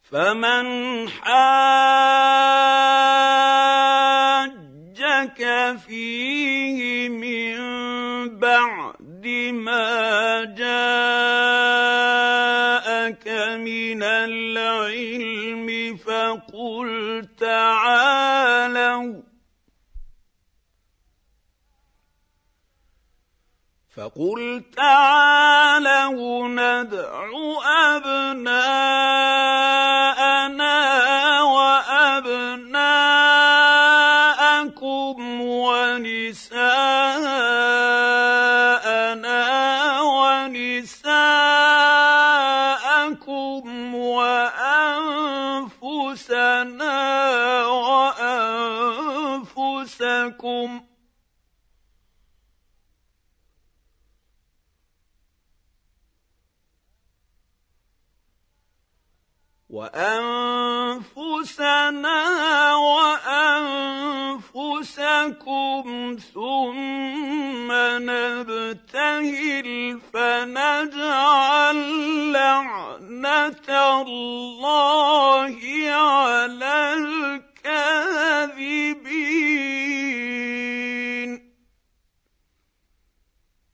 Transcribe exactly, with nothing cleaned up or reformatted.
فمن حاجك فيه من بعد ما جاءك من العلم فقل تعالوا فقل تعالوا ندع أبناءنا وأبناءكم ونساءنا ونساءكم وأنفسنا وأنفسكم وأنفسنا وأنفسكم ثم نبتهل فنجعل لعنة الله